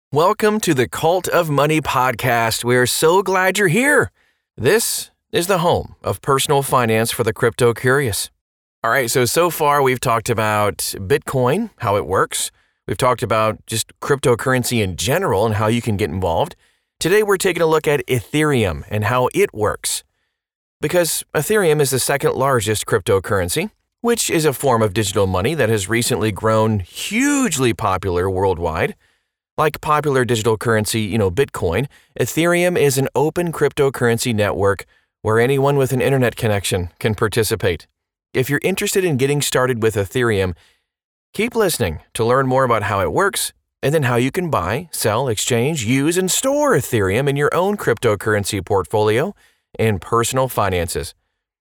Welcome to the Cult of Money podcast. We're so glad you're here. This is the home of personal finance for the crypto curious. All right, so far we've talked about Bitcoin, how it works. We've talked about just cryptocurrency in general and how you can get involved. Today we're taking a look at Ethereum and how it works. Because Ethereum is the second largest cryptocurrency, which is a form of digital money that has recently grown hugely popular worldwide. Like popular digital currency, Bitcoin, Ethereum is an open cryptocurrency network where anyone with an internet connection can participate. If you're interested in getting started with Ethereum, keep listening to learn more about how it works and then how you can buy, sell, exchange, use, and store Ethereum in your own cryptocurrency portfolio and personal finances.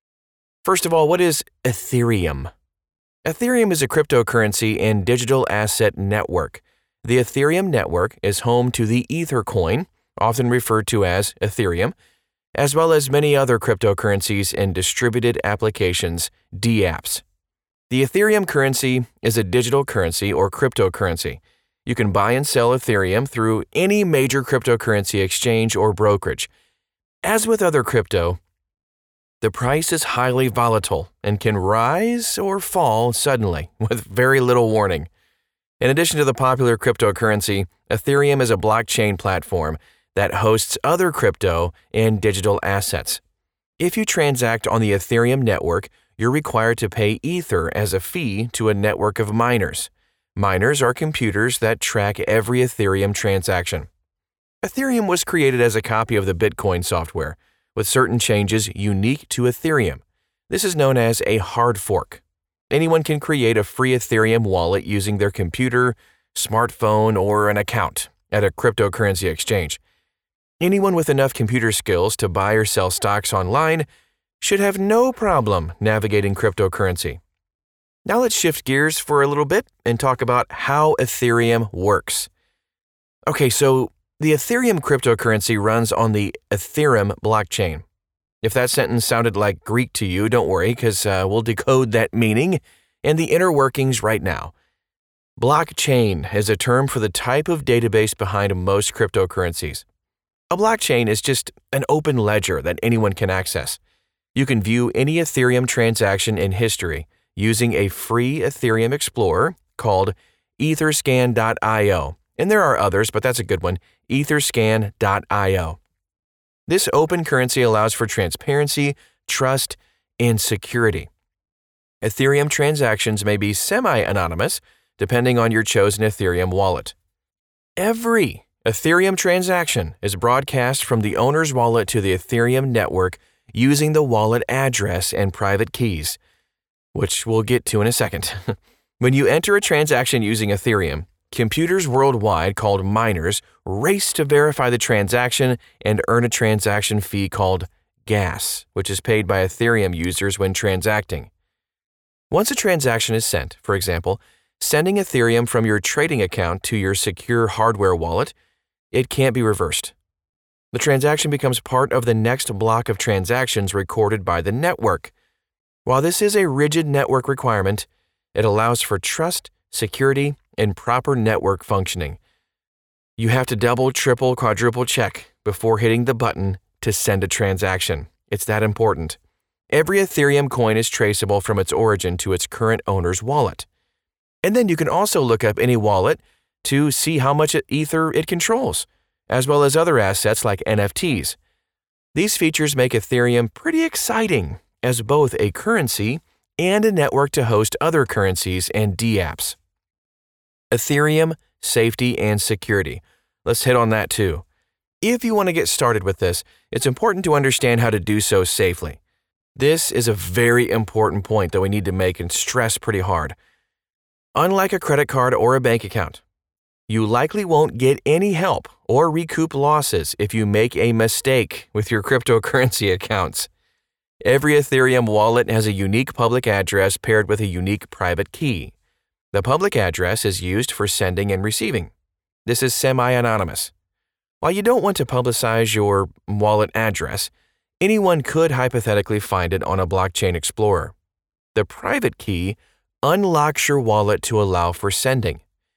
First of all, what is Ethereum? Ethereum is a cryptocurrency and digital asset network. The Ethereum network is home to the Ether coin, often referred to as Ethereum, as well as many other cryptocurrencies and distributed applications, dApps. The Ethereum currency is a digital currency or cryptocurrency. You can buy and sell Ethereum through any major cryptocurrency exchange or brokerage. As with other crypto, the price is highly volatile and can rise or fall suddenly with very little warning. In addition to the popular cryptocurrency, Ethereum is a blockchain platform that hosts other crypto and digital assets. If you transact on the Ethereum network, you're required to pay Ether as a fee to a network of miners. Miners are computers that track every Ethereum transaction. Ethereum was created as a copy of the Bitcoin software, with certain changes unique to Ethereum. This is known as a hard fork. Anyone can create a free Ethereum wallet using their computer, smartphone, or an account at a cryptocurrency exchange. Anyone with enough computer skills to buy or sell stocks online should have no problem navigating cryptocurrency. Now let's shift gears for a little bit and talk about how Ethereum works. Okay, so the Ethereum cryptocurrency runs on the Ethereum blockchain. If that sentence sounded like Greek to you, don't worry, because we'll decode that meaning and the inner workings right now. Blockchain is a term for the type of database behind most cryptocurrencies. A blockchain is just an open ledger that anyone can access. You can view any Ethereum transaction in history using a free Ethereum Explorer called Etherscan.io. And there are others, but that's a good one, Etherscan.io. This open currency allows for transparency, trust, and security. Ethereum transactions may be semi-anonymous, depending on your chosen Ethereum wallet. Every Ethereum transaction is broadcast from the owner's wallet to the Ethereum network using the wallet address and private keys, which we'll get to in a second. When you enter a transaction using Ethereum, computers worldwide called miners race to verify the transaction and earn a transaction fee called gas, which is paid by Ethereum users when transacting. Once a transaction is sent, for example, sending Ethereum from your trading account to your secure hardware wallet, it can't be reversed. The transaction becomes part of the next block of transactions recorded by the network. While this is a rigid network requirement, it allows for trust, security, and proper network functioning. You have to double, triple, quadruple check before hitting the button to send a transaction. It's that important. Every Ethereum coin is traceable from its origin to its current owner's wallet. And then you can also look up any wallet to see how much Ether it controls, as well as other assets like NFTs. These features make Ethereum pretty exciting as both a currency and a network to host other currencies and dApps. Ethereum, safety, and security. Let's hit on that too. If you want to get started with this, it's important to understand how to do so safely. This is a very important point that we need to make and stress pretty hard. Unlike a credit card or a bank account, you likely won't get any help or recoup losses if you make a mistake with your cryptocurrency accounts. Every Ethereum wallet has a unique public address paired with a unique private key. The public address is used for sending and receiving. This is semi-anonymous. While you don't want to publicize your wallet address, anyone could hypothetically find it on a blockchain explorer. The private key unlocks your wallet to allow for sending.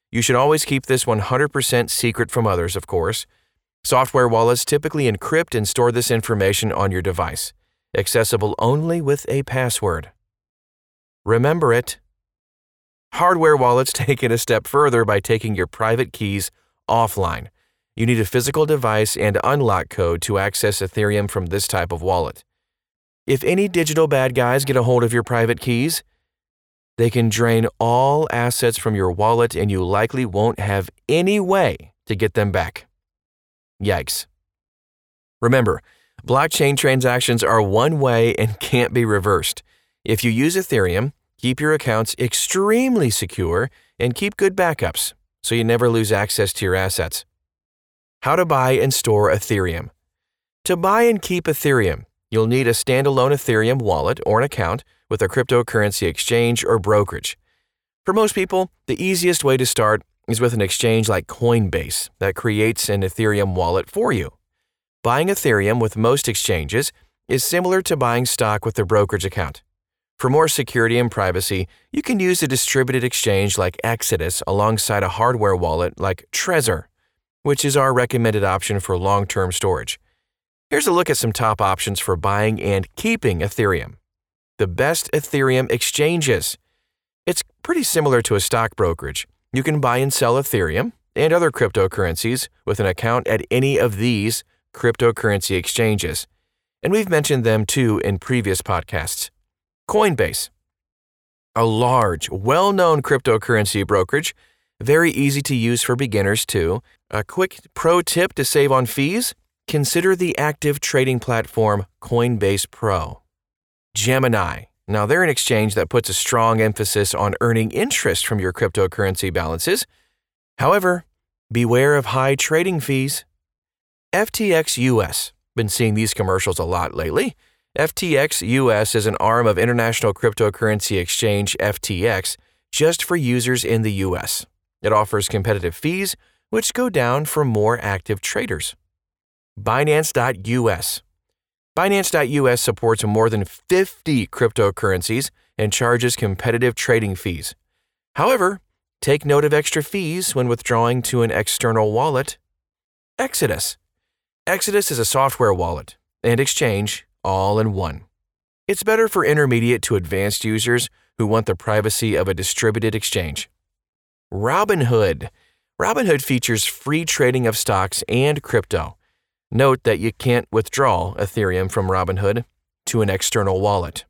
You should always keep this 100% secret from others, of course. Software wallets typically encrypt and store this information on your device, accessible only with a password. Remember it. Hardware wallets take it a step further by taking your private keys offline. You need a physical device and unlock code to access Ethereum from this type of wallet. If any digital bad guys get a hold of your private keys, they can drain all assets from your wallet and you likely won't have any way to get them back. Yikes. Remember, blockchain transactions are one way and can't be reversed. If you use Ethereum, keep your accounts extremely secure and keep good backups so you never lose access to your assets. How to buy and store Ethereum. To buy and keep Ethereum, you'll need a standalone Ethereum wallet or an account with a cryptocurrency exchange or brokerage. For most people, the easiest way to start is with an exchange like Coinbase that creates an Ethereum wallet for you. Buying Ethereum with most exchanges is similar to buying stock with a brokerage account. For more security and privacy, you can use a distributed exchange like Exodus alongside a hardware wallet like Trezor, which is our recommended option for long-term storage. Here's a look at some top options for buying and keeping Ethereum. The best Ethereum exchanges. It's pretty similar to a stock brokerage. You can buy and sell Ethereum and other cryptocurrencies with an account at any of these cryptocurrency exchanges. And we've mentioned them too in previous podcasts. Coinbase, a large, well-known cryptocurrency brokerage, very easy to use for beginners too. A quick pro tip to save on fees, consider the active trading platform Coinbase Pro. Gemini, now they're an exchange that puts a strong emphasis on earning interest from your cryptocurrency balances. However, beware of high trading fees. FTX US, been seeing these commercials a lot lately. FTX US is an arm of international cryptocurrency exchange FTX just for users in the US. It offers competitive fees, which go down for more active traders. Binance.us. Binance.us supports more than 50 cryptocurrencies and charges competitive trading fees. However, take note of extra fees when withdrawing to an external wallet. Exodus. Exodus is a software wallet and exchange all in one. It's better for intermediate to advanced users who want the privacy of a distributed exchange. Robinhood. Robinhood features free trading of stocks and crypto. Note that you can't withdraw Ethereum from Robinhood to an external wallet.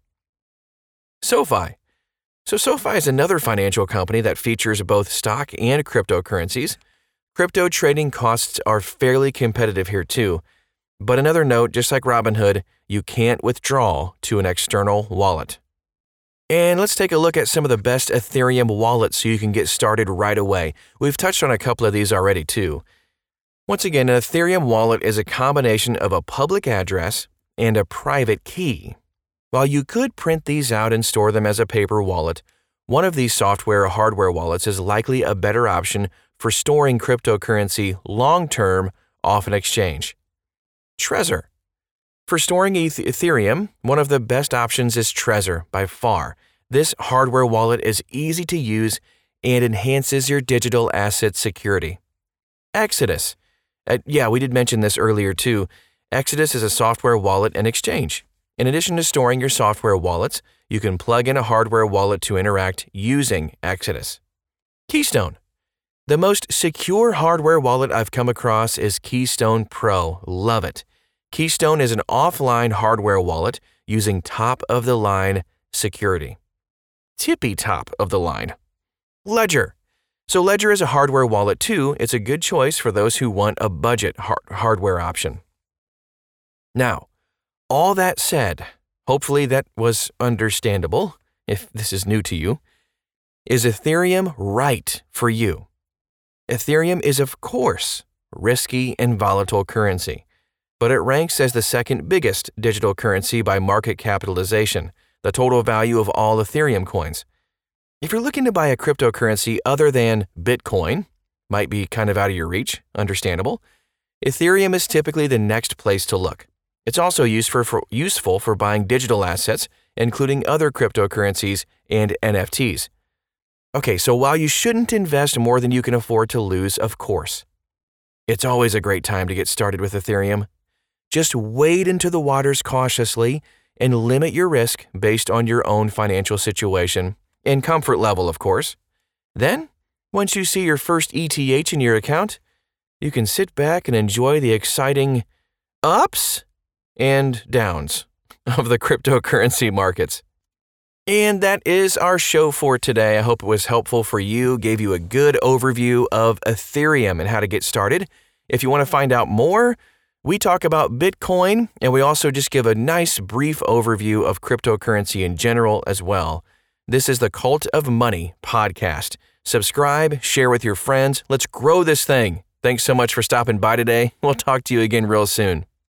SoFi. SoFi is another financial company that features both stock and cryptocurrencies. Crypto trading costs are fairly competitive here too. But another note, just like Robinhood, you can't withdraw to an external wallet. And let's take a look at some of the best Ethereum wallets so you can get started right away. We've touched on a couple of these already too. Once again, an Ethereum wallet is a combination of a public address and a private key. While you could print these out and store them as a paper wallet, one of these software or hardware wallets is likely a better option for storing cryptocurrency long-term off an exchange. Trezor. For storing Ethereum, one of the best options is Trezor by far. This hardware wallet is easy to use and enhances your digital asset security. Exodus. We did mention this earlier too. Exodus is a software wallet and exchange. In addition to storing your software wallets, you can plug in a hardware wallet to interact using Exodus. Keystone. The most secure hardware wallet I've come across is Keystone Pro. Love it. Keystone is an offline hardware wallet using top-of-the-line security. Tippy top of the line. Ledger. So Ledger is a hardware wallet too. It's a good choice for those who want a budget hardware option. Now, all that said, hopefully that was understandable if this is new to you. Is Ethereum right for you? Ethereum is, of course, risky and volatile currency, but it ranks as the second biggest digital currency by market capitalization, the total value of all Ethereum coins. If you're looking to buy a cryptocurrency other than Bitcoin, might be kind of out of your reach, understandable, Ethereum is typically the next place to look. It's also useful for buying digital assets, including other cryptocurrencies and NFTs. Okay, so while you shouldn't invest more than you can afford to lose, of course, it's always a great time to get started with Ethereum. Just wade into the waters cautiously and limit your risk based on your own financial situation and comfort level, of course. Then, once you see your first ETH in your account, you can sit back and enjoy the exciting ups and downs of the cryptocurrency markets. And that is our show for today. I hope it was helpful for you, gave you a good overview of Ethereum and how to get started. If you want to find out more, we talk about Bitcoin, and we also just give a nice brief overview of cryptocurrency in general as well. This is the Cult of Money podcast. Subscribe, share with your friends. Let's grow this thing. Thanks so much for stopping by today. We'll talk to you again real soon.